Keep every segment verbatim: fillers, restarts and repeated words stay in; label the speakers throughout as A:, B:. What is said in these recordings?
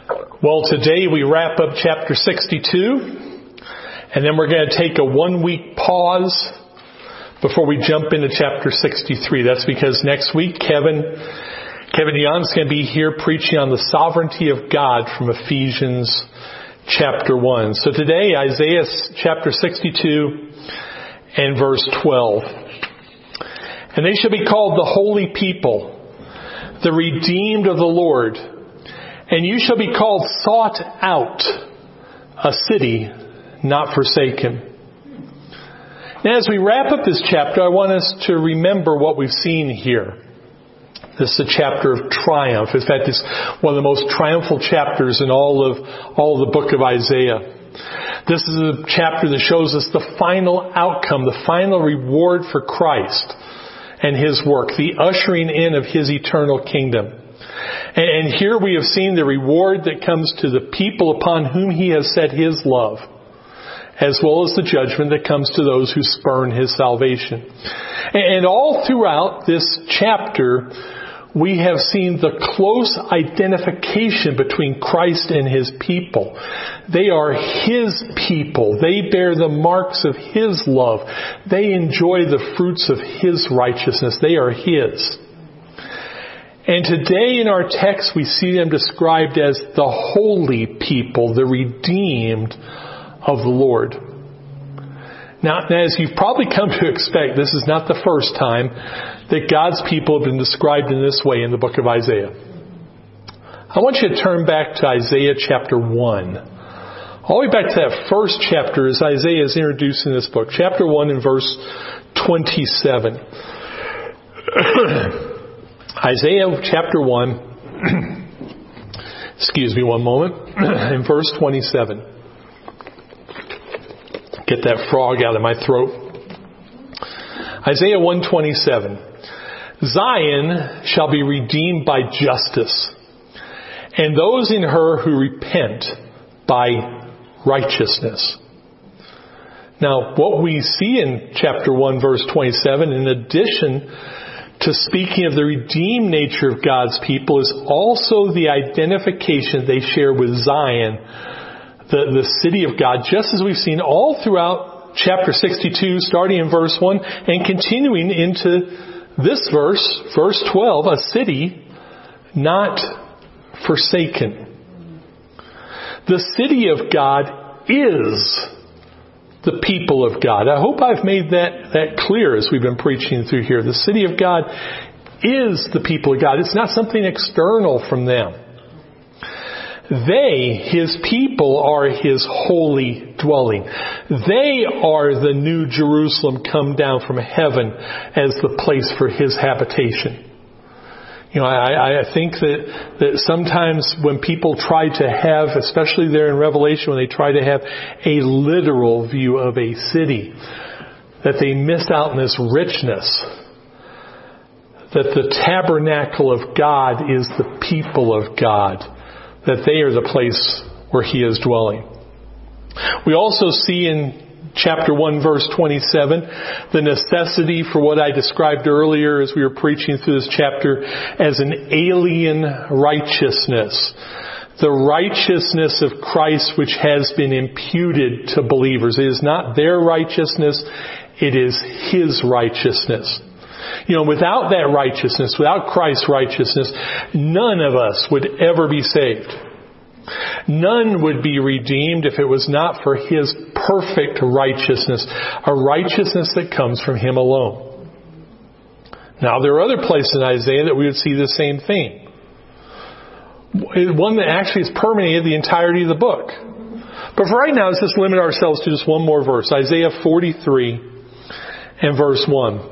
A: Well, today we wrap up chapter sixty-two, and then we're going to take a one-week pause before we jump into chapter sixty-three. That's because next week Kevin Kevin Young's going to be here preaching on the sovereignty of God from Ephesians chapter one. So today, Isaiah chapter sixty-two and verse twelve. And they shall be called the holy people, the redeemed of the Lord. And you shall be called sought out, a city not forsaken. Now, as we wrap up this chapter, I want us to remember what we've seen here. This is a chapter of triumph. In fact, it's one of the most triumphal chapters in all of all of the book of Isaiah. This is a chapter that shows us the final outcome, the final reward for Christ and His work, the ushering in of His eternal kingdom. And here we have seen the reward that comes to the people upon whom He has set His love, as well as the judgment that comes to those who spurn His salvation. And all throughout this chapter, we have seen the close identification between Christ and His people. They are His people. They bear the marks of His love. They enjoy the fruits of His righteousness. They are His. And today in our text, we see them described as the holy people, the redeemed of the Lord. Now, as you've probably come to expect, this is not the first time that God's people have been described in this way in the book of Isaiah. I want you to turn back to Isaiah chapter one. All the way back to that first chapter as Isaiah is introduced in this book. Chapter one and verse twenty-seven. Isaiah chapter one, excuse me one moment, in verse twenty-seven. Get that frog out of my throat. Isaiah one twenty-seven. Zion shall be redeemed by justice, and those in her who repent by righteousness. Now, what we see in chapter one, verse twenty-seven, in addition to speaking of the redeemed nature of God's people, is also the identification they share with Zion, the, the city of God, just as we've seen all throughout chapter sixty-two, starting in verse one, and continuing into this verse, verse twelve, a city not forsaken. The city of God is the people of God. I hope I've made that, that clear as we've been preaching through here. The city of God is the people of God. It's not something external from them. They, His people, are His holy dwelling. They are the new Jerusalem come down from heaven as the place for His habitation. You know, I, I think that, that sometimes when people try to have, especially there in Revelation, when they try to have a literal view of a city, that they miss out on this richness. That the tabernacle of God is the people of God. That they are the place where He is dwelling. We also see in chapter one, verse twenty-seven, the necessity for what I described earlier as we were preaching through this chapter as an alien righteousness. The righteousness of Christ which has been imputed to believers. It is not their righteousness, it is His righteousness. You know, without that righteousness, without Christ's righteousness, none of us would ever be saved. None would be redeemed if it was not for His perfect righteousness, a righteousness that comes from Him alone. Now, there are other places in Isaiah that we would see the same thing. One that actually has permeated the entirety of the book. But for right now, let's just limit ourselves to just one more verse. Isaiah forty-three and verse one.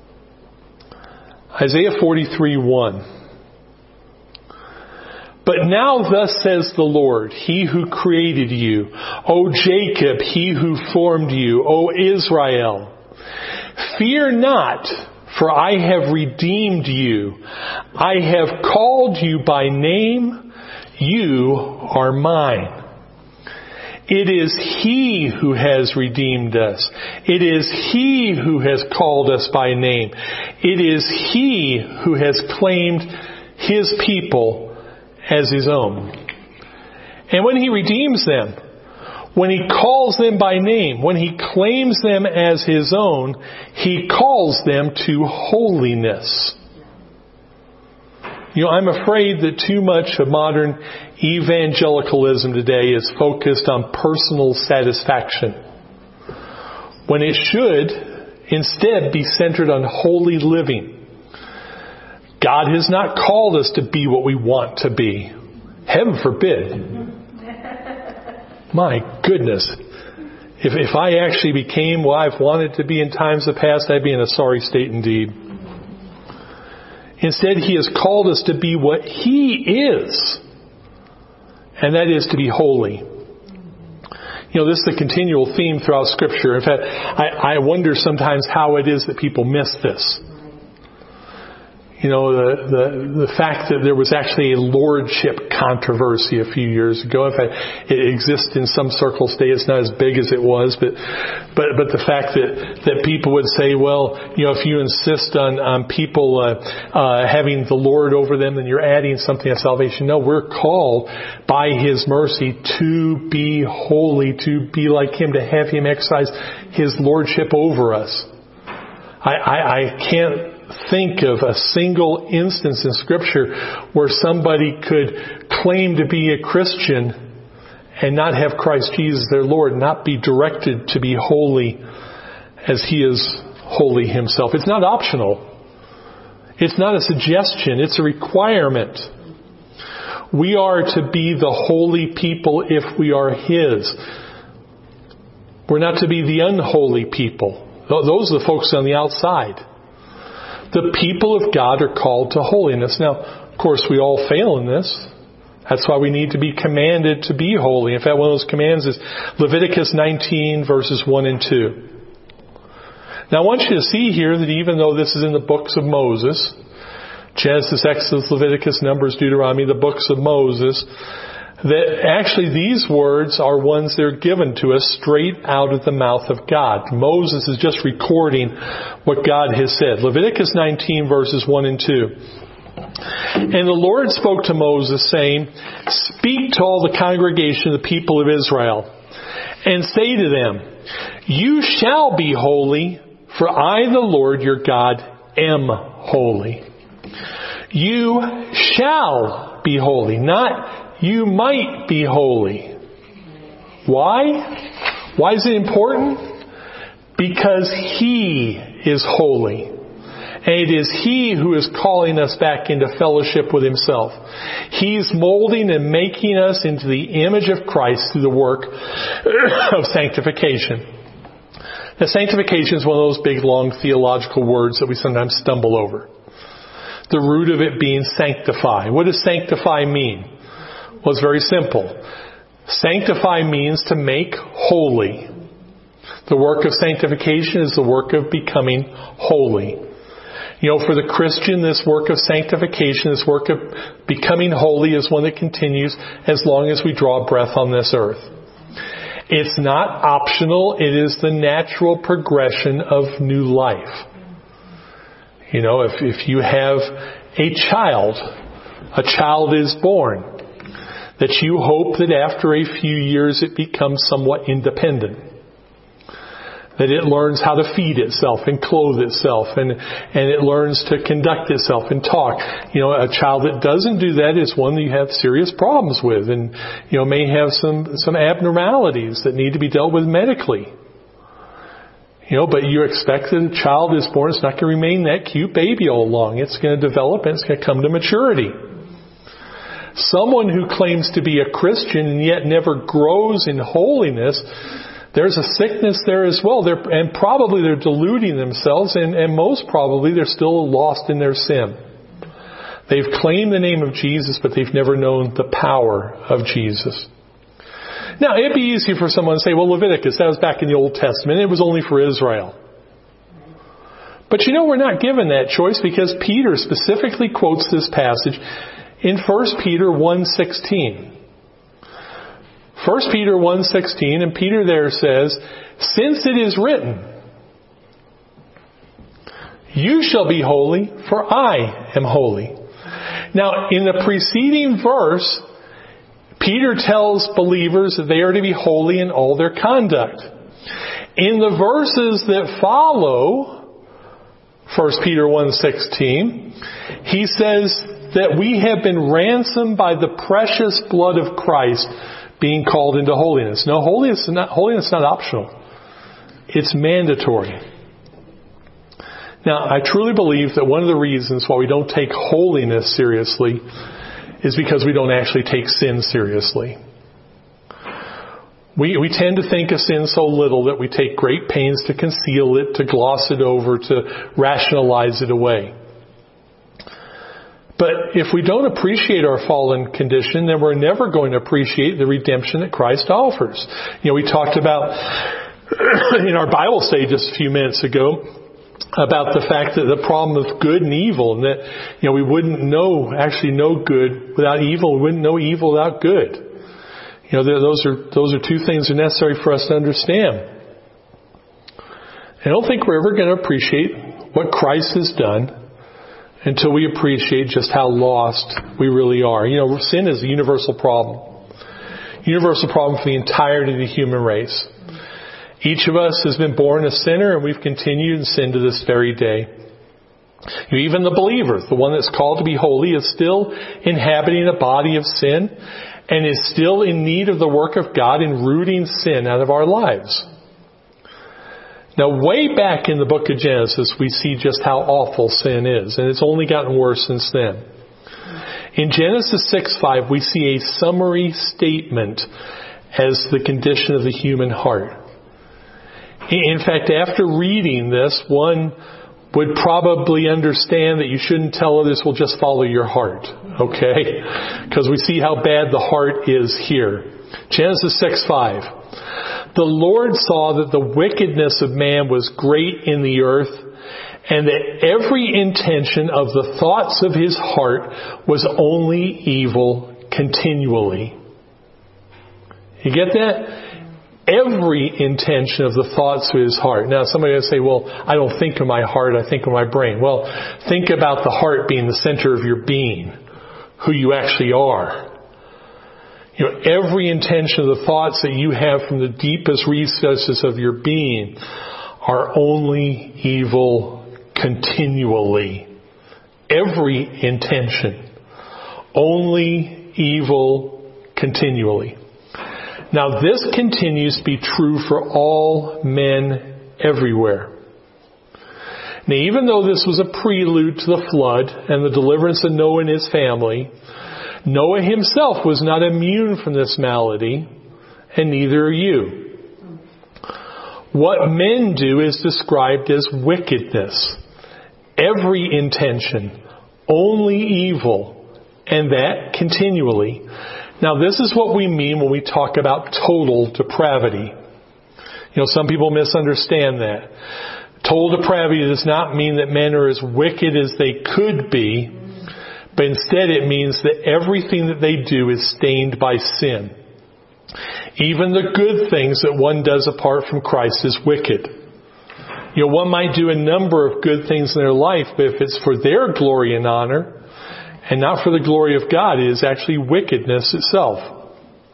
A: Isaiah forty-three, one. But now thus says the Lord, He who created you, O Jacob, He who formed you, O Israel. Fear not, for I have redeemed you. I have called you by name. You are mine. It is He who has redeemed us. It is He who has called us by name. It is He who has claimed His people as His own. And when He redeems them, when He calls them by name, when He claims them as His own, He calls them to holiness. You know, I'm afraid that too much of modern evangelicalism today is focused on personal satisfaction, when it should instead be centered on holy living. God has not called us to be what we want to be. Heaven forbid. My goodness. If, if I actually became what I've wanted to be in times of past, I'd be in a sorry state indeed. Instead, He has called us to be what He is. And that is to be holy. You know, this is a continual theme throughout Scripture. In fact, I, I wonder sometimes how it is that people miss this. You know, the, the, the fact that there was actually a lordship controversy a few years ago. In fact, it exists in some circles today. It's not as big as it was, but, but, but the fact that, that people would say, well, you know, if you insist on, on people, uh, uh, having the Lord over them, then you're adding something of salvation. No, we're called by His mercy to be holy, to be like Him, to have Him exercise His lordship over us. I, I, I can't think of a single instance in Scripture where somebody could claim to be a Christian and not have Christ Jesus their Lord, not be directed to be holy as He is holy Himself. It's not optional. It's not a suggestion. It's a requirement. We are to be the holy people if we are His. We're not to be the unholy people. Those are the folks on the outside. The people of God are called to holiness. Now, of course, we all fail in this. That's why we need to be commanded to be holy. In fact, one of those commands is Leviticus nineteen, verses one and two. Now, I want you to see here that even though this is in the books of Moses, Genesis, Exodus, Leviticus, Numbers, Deuteronomy, the books of Moses, that actually these words are ones that are given to us straight out of the mouth of God. Moses is just recording what God has said. Leviticus nineteen, verses one and two. And the Lord spoke to Moses, saying, "Speak to all the congregation of the people of Israel, and say to them, You shall be holy, for I, the Lord your God, am holy. You shall be holy, not you might be holy." Why? Why is it important? Because He is holy. And it is He who is calling us back into fellowship with Himself. He's molding and making us into the image of Christ through the work of sanctification. Now, sanctification is one of those big, long theological words that we sometimes stumble over. The root of it being sanctify. What does sanctify mean? Well, it's very simple. Sanctify means to make holy. The work of sanctification is the work of becoming holy. You know, for the Christian, this work of sanctification, this work of becoming holy is one that continues as long as we draw breath on this earth. It's not optional. It is the natural progression of new life. You know, if, if you have a child, a child is born, that you hope that after a few years it becomes somewhat independent. That it learns how to feed itself and clothe itself, and, and it learns to conduct itself and talk. You know, a child that doesn't do that is one that you have serious problems with, and, you know, may have some, some abnormalities that need to be dealt with medically. You know, but you expect that a child is born, it's not going to remain that cute baby all along. It's going to develop and it's going to come to maturity. Someone who claims to be a Christian and yet never grows in holiness, there's a sickness there as well. They're, and probably they're deluding themselves, and, and most probably they're still lost in their sin. They've claimed the name of Jesus, but they've never known the power of Jesus. Now, it'd be easy for someone to say, well, Leviticus, that was back in the Old Testament. It was only for Israel. But you know, we're not given that choice, because Peter specifically quotes this passage in First Peter one sixteen. First Peter one sixteen, and Peter there says, "Since it is written, you shall be holy, for I am holy." Now, in the preceding verse, Peter tells believers that they are to be holy in all their conduct. In the verses that follow, First Peter one sixteen, he says that we have been ransomed by the precious blood of Christ, being called into holiness. No, holiness is not, holiness is not optional. It's mandatory. Now, I truly believe that one of the reasons why we don't take holiness seriously is because we don't actually take sin seriously. We, we tend to think of sin so little that we take great pains to conceal it, to gloss it over, to rationalize it away. But if we don't appreciate our fallen condition, then we're never going to appreciate the redemption that Christ offers. You know, we talked about in our Bible study just a few minutes ago about the fact that the problem of good and evil, and that, you know, we wouldn't know, actually know good without evil. We wouldn't know evil without good. You know, those are, those are two things that are necessary for us to understand. I don't think we're ever going to appreciate what Christ has done until we appreciate just how lost we really are. You know, sin is a universal problem. Universal problem for the entirety of the human race. Each of us has been born a sinner, and we've continued in sin to this very day. You know, even the believer, the one that's called to be holy, is still inhabiting a body of sin and is still in need of the work of God in rooting sin out of our lives. Now, way back in the book of Genesis, we see just how awful sin is, and it's only gotten worse since then. In Genesis six five, we see a summary statement as the condition of the human heart. In fact, after reading this, one would probably understand that you shouldn't tell others, well, just follow your heart, okay? Because we see how bad the heart is here. Genesis six five. The Lord saw that the wickedness of man was great in the earth, and that every intention of the thoughts of his heart was only evil continually. You get that? Every intention of the thoughts of his heart. Now, somebody will say, well, I don't think of my heart, I think of my brain. Well, think about the heart being the center of your being, who you actually are. You know, every intention of the thoughts that you have from the deepest recesses of your being are only evil continually. Every intention. Only evil continually. Now, this continues to be true for all men everywhere. Now, even though this was a prelude to the flood and the deliverance of Noah and his family, Noah himself was not immune from this malady, and neither are you. What men do is described as wickedness. Every intention, only evil, and that continually. Now, this is what we mean when we talk about total depravity. You know, some people misunderstand that. Total depravity does not mean that men are as wicked as they could be, but instead it means that everything that they do is stained by sin. Even the good things that one does apart from Christ is wicked. You know, one might do a number of good things in their life, but if it's for their glory and honor, and not for the glory of God, it is actually wickedness itself.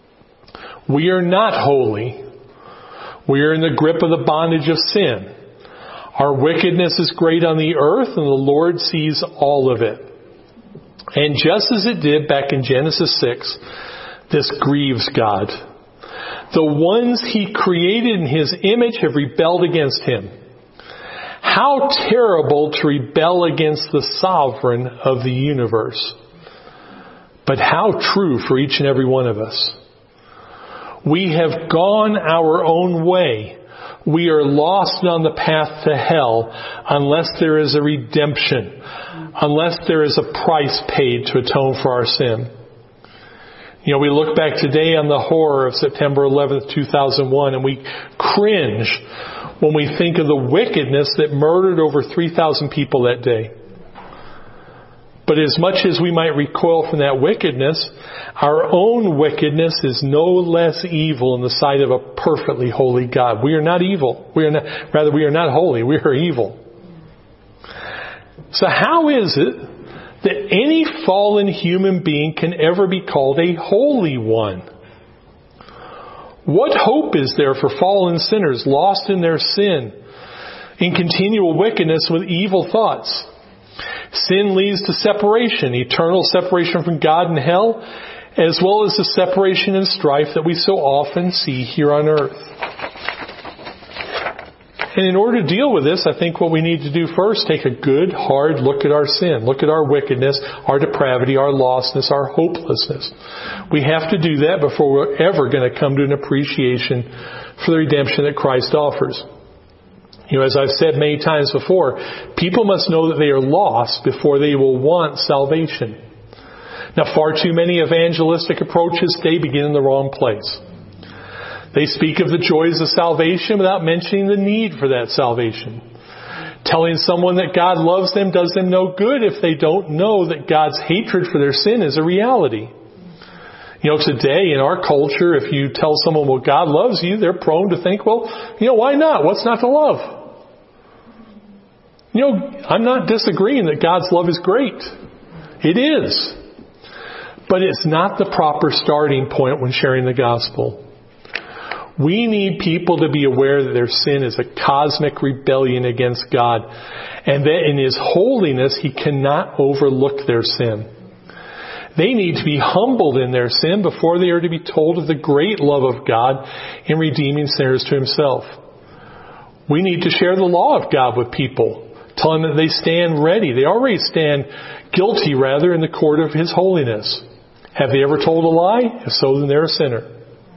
A: We are not holy. We are in the grip of the bondage of sin. Our wickedness is great on the earth, and the Lord sees all of it. And just as it did back in Genesis six, this grieves God. The ones He created in His image have rebelled against Him. How terrible to rebel against the sovereign of the universe. But how true for each and every one of us. We have gone our own way. We are lost on the path to hell unless there is a redemption. Unless there is a price paid to atone for our sin. You know, we look back today on the horror of September eleventh, two thousand one, and we cringe when we think of the wickedness that murdered over three thousand people that day. But as much as we might recoil from that wickedness, our own wickedness is no less evil in the sight of a perfectly holy God. We are not evil. We are not, rather, we are not holy. We are evil. So how is it that any fallen human being can ever be called a holy one. What hope is there for fallen sinners lost in their sin, in continual wickedness with evil thoughts? Sin leads to separation, eternal separation from God in hell, as well as the separation and strife that we so often see here on earth. And in order to deal with this, I think what we need to do first, take a good, hard look at our sin. Look at our wickedness, our depravity, our lostness, our hopelessness. We have to do that before we're ever going to come to an appreciation for the redemption that Christ offers. You know, as I've said many times before, people must know that they are lost before they will want salvation. Now, far too many evangelistic approaches today begin in the wrong place. They speak of the joys of salvation without mentioning the need for that salvation. Telling someone that God loves them does them no good if they don't know that God's hatred for their sin is a reality. You know, today in our culture, if you tell someone, well, God loves you, they're prone to think, well, you know, why not? What's not to love? You know, I'm not disagreeing that God's love is great. It is. But it's not the proper starting point when sharing the gospel. We need people to be aware that their sin is a cosmic rebellion against God, and that in His holiness He cannot overlook their sin. They need to be humbled in their sin before they are to be told of the great love of God in redeeming sinners to Himself. We need to share the law of God with people, telling them that they stand ready. They already stand guilty, rather, in the court of His holiness. Have they ever told a lie? If so, then they're a sinner.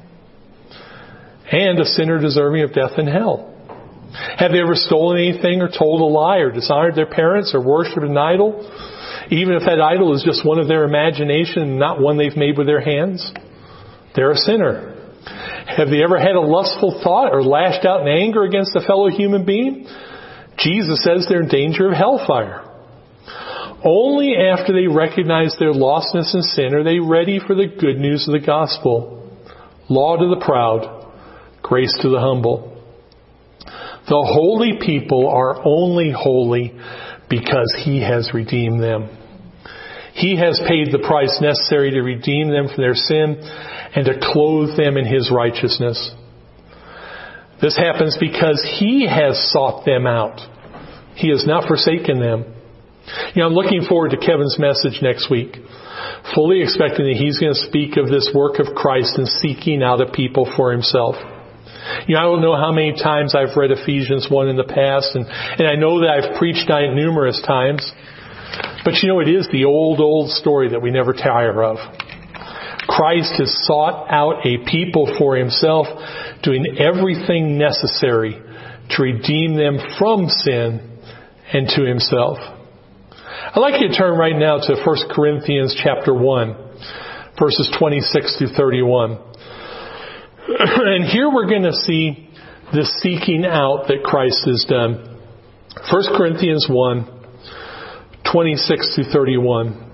A: And a sinner deserving of death and hell. Have they ever stolen anything or told a lie or dishonored their parents or worshipped an idol? Even if that idol is just one of their imagination and not one they've made with their hands? They're a sinner. Have they ever had a lustful thought or lashed out in anger against a fellow human being? Jesus says they're in danger of hellfire. Only after they recognize their lostness and sin are they ready for the good news of the gospel. Law to the proud, grace to the humble. The holy people are only holy because He has redeemed them. He has paid the price necessary to redeem them from their sin and to clothe them in His righteousness. This happens because He has sought them out. He has not forsaken them. You know, I'm looking forward to Kevin's message next week, fully expecting that he's going to speak of this work of Christ in seeking out a people for Himself. You know, I don't know how many times I've read Ephesians one in the past, and, and I know that I've preached on it numerous times. But you know, it is the old, old story that we never tire of. Christ has sought out a people for Himself, doing everything necessary to redeem them from sin and to Himself. I'd like you to turn right now to First Corinthians chapter one, verses twenty-six through thirty-one. And here we're going to see the seeking out that Christ has done. First Corinthians one, twenty-six through thirty-one.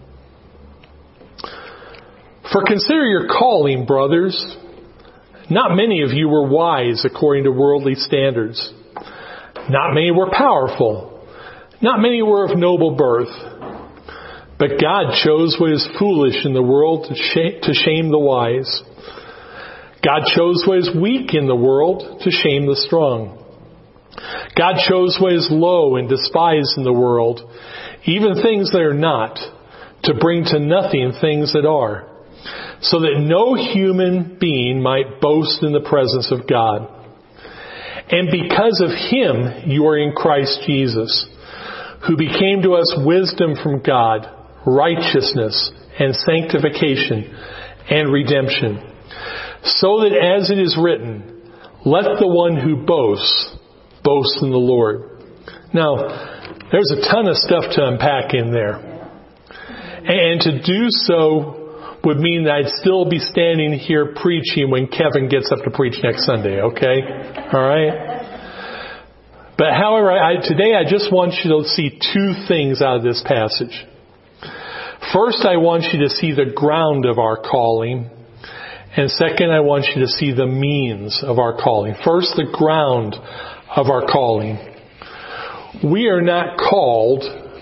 A: For consider your calling, brothers. Not many of you were wise according to worldly standards. Not many were powerful. Not many were of noble birth. But God chose what is foolish in the world to shame the wise. God chose what is weak in the world to shame the strong. God chose what is low and despised in the world, even things that are not, to bring to nothing things that are, so that no human being might boast in the presence of God. And because of Him you are in Christ Jesus, who became to us wisdom from God, righteousness and sanctification and redemption, so that as it is written, let the one who boasts, boast in the Lord. Now, there's a ton of stuff to unpack in there. And to do so would mean that I'd still be standing here preaching when Kevin gets up to preach next Sunday, okay? All right? But however, I, today I just want you to see two things out of this passage. First, I want you to see the ground of our calling. And second, I want you to see the means of our calling. First, the ground of our calling. We are not called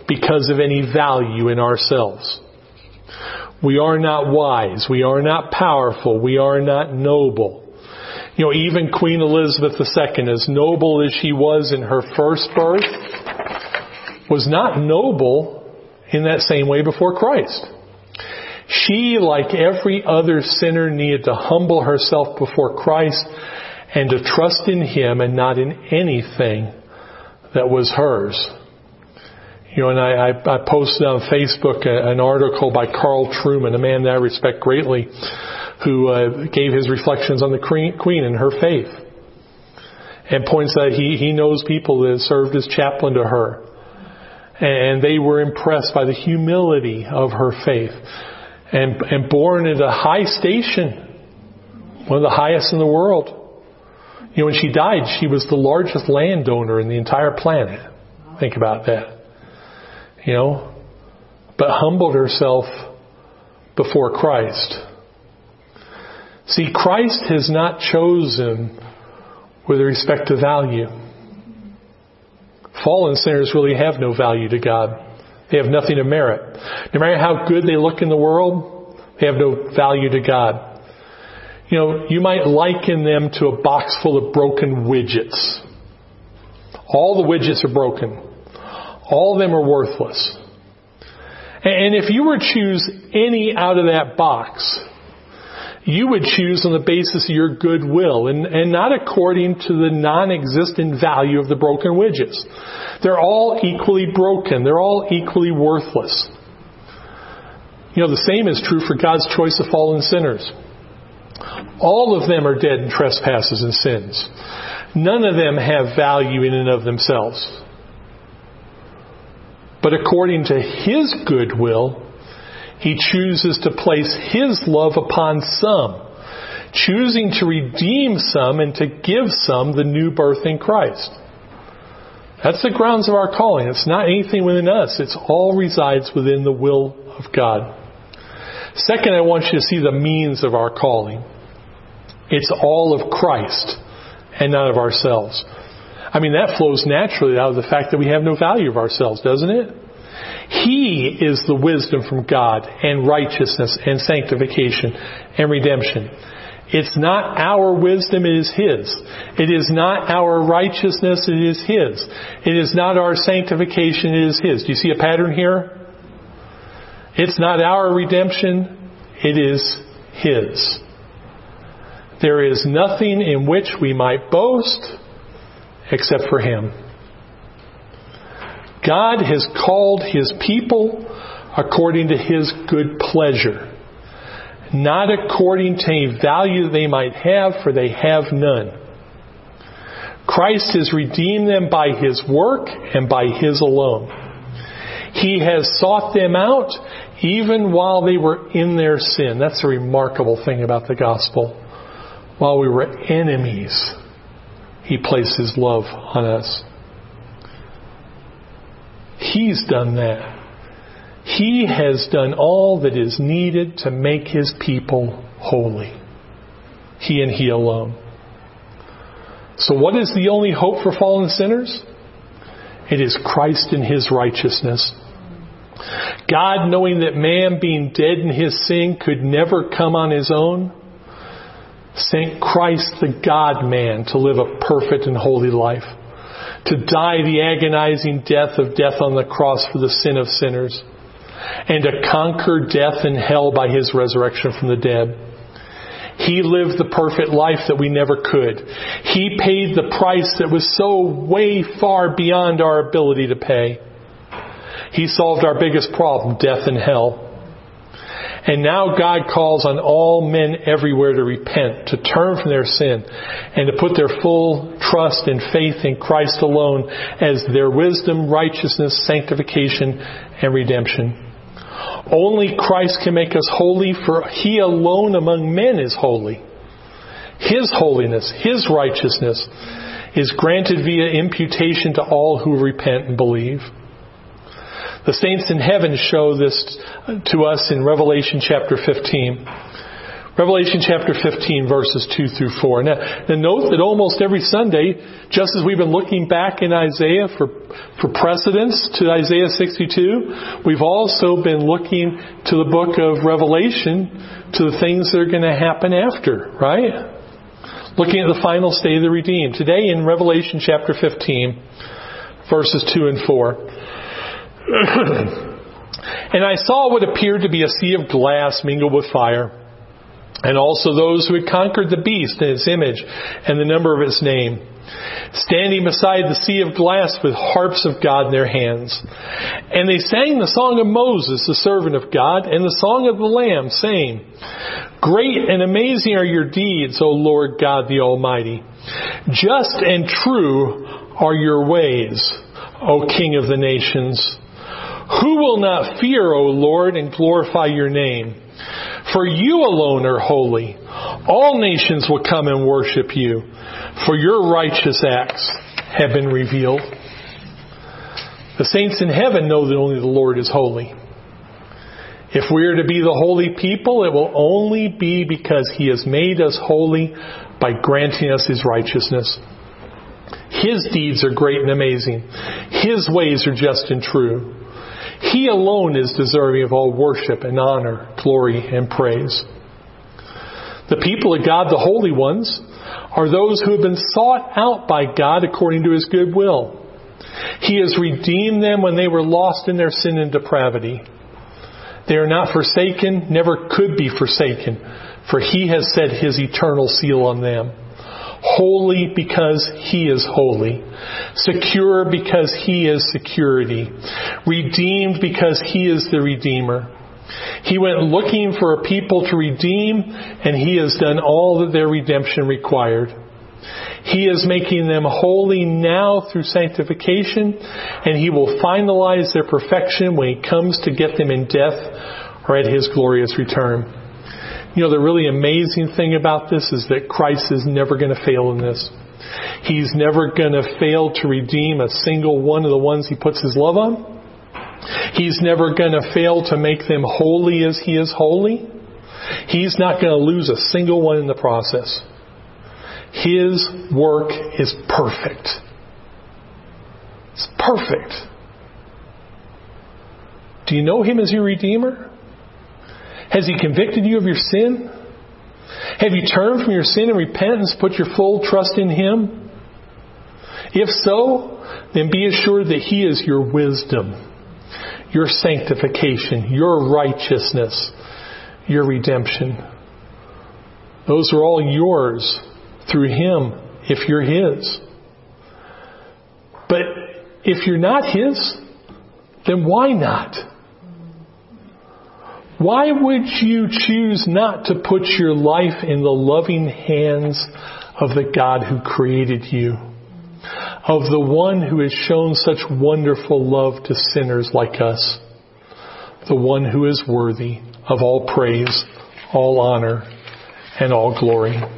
A: because of any value in ourselves. We are not wise. We are not powerful. We are not noble. You know, even Queen Elizabeth the Second, as noble as she was in her first birth, was not noble in that same way before Christ. She, like every other sinner, needed to humble herself before Christ and to trust in Him and not in anything that was hers. You know, and I, I, I posted on Facebook a, an article by Carl Trueman, a man that I respect greatly, who uh, gave his reflections on the Queen and her faith, and points out he, he knows people that served as chaplain to her, and they were impressed by the humility of her faith, and, and born at a high station, one of the highest in the world. You know, when she died, she was the largest landowner in the entire planet. Think about that. You know, but humbled herself before Christ. See, Christ has not chosen with respect to value. Fallen sinners really have no value to God. They have nothing to merit. No matter how good they look in the world, they have no value to God. You know, you might liken them to a box full of broken widgets. All the widgets are broken. All of them are worthless. And if you were to choose any out of that box, you would choose on the basis of your goodwill and, and not according to the non-existent value of the broken widgets. They're all equally broken. They're all equally worthless. You know, the same is true for God's choice of fallen sinners. All of them are dead in trespasses and sins. None of them have value in and of themselves. But according to His goodwill, He chooses to place His love upon some, choosing to redeem some and to give some the new birth in Christ. That's the grounds of our calling. It's not anything within us. It's all resides within the will of God. Second, I want you to see the means of our calling. It's all of Christ and not of ourselves. I mean, that flows naturally out of the fact that we have no value of ourselves, doesn't it? He is the wisdom from God and righteousness and sanctification and redemption. It's not our wisdom, it is His. It is not our righteousness, it is His. It is not our sanctification, it is His. Do you see a pattern here? It's not our redemption, it is His. There is nothing in which we might boast except for Him. God has called His people according to His good pleasure, not according to any value they might have, for they have none. Christ has redeemed them by His work and by His alone. He has sought them out even while they were in their sin. That's a remarkable thing about the gospel. While we were enemies, He placed His love on us. He's done that. He has done all that is needed to make His people holy. He and He alone. So what is the only hope for fallen sinners? It is Christ and His righteousness. God, knowing that man, being dead in his sin, could never come on his own, sent Christ, the God-man, to live a perfect and holy life, to die the agonizing death of death on the cross for the sin of sinners, and to conquer death and hell by His resurrection from the dead. He lived the perfect life that we never could. He paid the price that was so way far beyond our ability to pay. He solved our biggest problem, death and hell. And now God calls on all men everywhere to repent, to turn from their sin, and to put their full trust and faith in Christ alone as their wisdom, righteousness, sanctification, and redemption. Only Christ can make us holy, for He alone among men is holy. His holiness, His righteousness is granted via imputation to all who repent and believe. The saints in heaven show this to us in Revelation chapter fifteen, Revelation chapter fifteen, verses two through four. Now, now note that almost every Sunday, just as we've been looking back in Isaiah for, for precedence to Isaiah sixty-two, we've also been looking to the book of Revelation to the things that are going to happen after, right? Looking at the final state of the redeemed. Today in Revelation chapter fifteen, verses two and four. And I saw what appeared to be a sea of glass mingled with fire, and also those who had conquered the beast and its image and the number of its name, standing beside the sea of glass with harps of God in their hands. And they sang the song of Moses, the servant of God, and the song of the Lamb, saying, Great and amazing are your deeds, O Lord God the Almighty. Just and true are your ways, O King of the nations. Who will not fear, O Lord, and glorify your name? For you alone are holy. All nations will come and worship you, for your righteous acts have been revealed. The saints in heaven know that only the Lord is holy. If we are to be the holy people, it will only be because He has made us holy by granting us His righteousness. His deeds are great and amazing. His ways are just and true. He alone is deserving of all worship and honor, glory and praise. The people of God, the holy ones, are those who have been sought out by God according to His good will. He has redeemed them when they were lost in their sin and depravity. They are not forsaken, never could be forsaken, for He has set His eternal seal on them. Holy because He is holy. Secure because He is security. Redeemed because He is the Redeemer. He went looking for a people to redeem, and He has done all that their redemption required. He is making them holy now through sanctification, and He will finalize their perfection when He comes to get them in death or at His glorious return. You know, the really amazing thing about this is that Christ is never going to fail in this. He's never going to fail to redeem a single one of the ones He puts His love on. He's never going to fail to make them holy as He is holy. He's not going to lose a single one in the process. His work is perfect. It's perfect. Do you know Him as your Redeemer? Has He convicted you of your sin? Have you turned from your sin and repentance, put your full trust in Him? If so, then be assured that He is your wisdom, your sanctification, your righteousness, your redemption. Those are all yours through Him if you're His. But if you're not His, then why not? Why would you choose not to put your life in the loving hands of the God who created you? Of the one who has shown such wonderful love to sinners like us? The one who is worthy of all praise, all honor, and all glory.